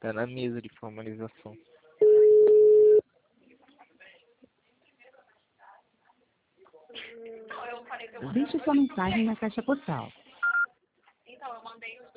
Tá na mesa de formalização. Deixe sua mensagem na caixa postal.